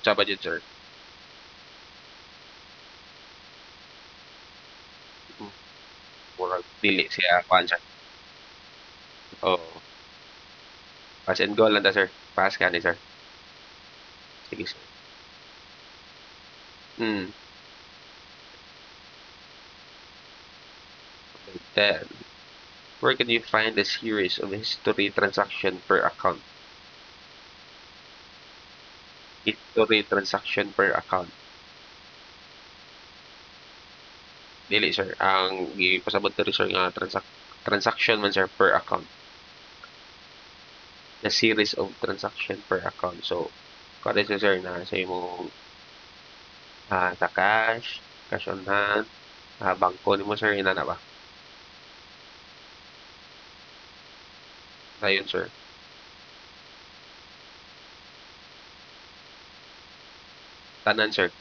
Unsa ba yun, sir? Hmm, murag dili siya kuan, sir. Oo. Pass and goal lang ta, sir. Pass ka ni, sir. Sige, sir. Hmm. Number 10. Where can you find the series of history transaction per account? History transaction per account. Dili, sir. Ang gipasabot diri, sir, nga transaction man, sir, per account. The series of transaction per account. So, kada siya, sir, na sa imong sa cash on hand, bangko nimo, sir, ina na ba? Dayon, sir. Tanan, sir.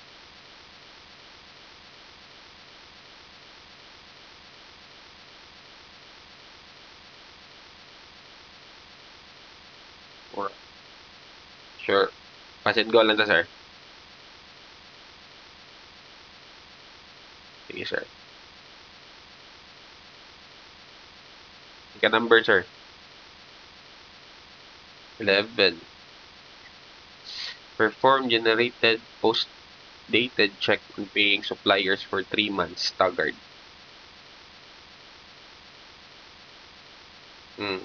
Or, sure. Pass and goal lang ta, sir. Sige, sir. Ika number, sir. 11. Perform generated post-dated check on paying suppliers for 3 months staggered. Mm.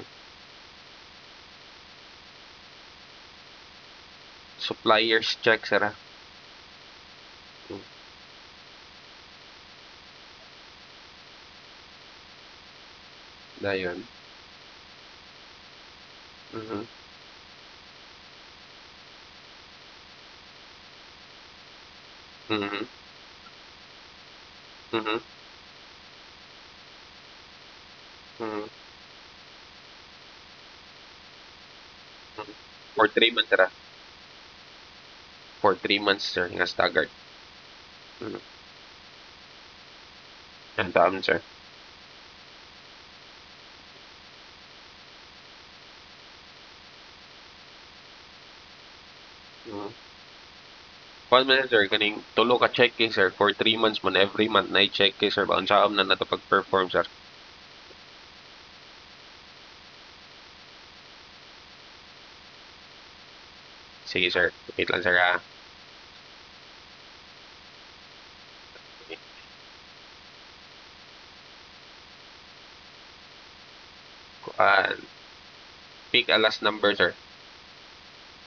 Suppliers check, sir. Mm. Dayon. Mhm. Mhm. Mhm. Mhm. Mhm. For 3 months, sir. For 3 months, sir, nga staggered. Mhm. Yan tama, sir. Mhm. Kuan man, sir, kaning tulo ka checking, sir, for 3 months man, every month na i-checking, sir, ba unsaon na nato pag-perform, sir? Sige, sir. Wait lang, sir, Kuan, pick a last number, sir.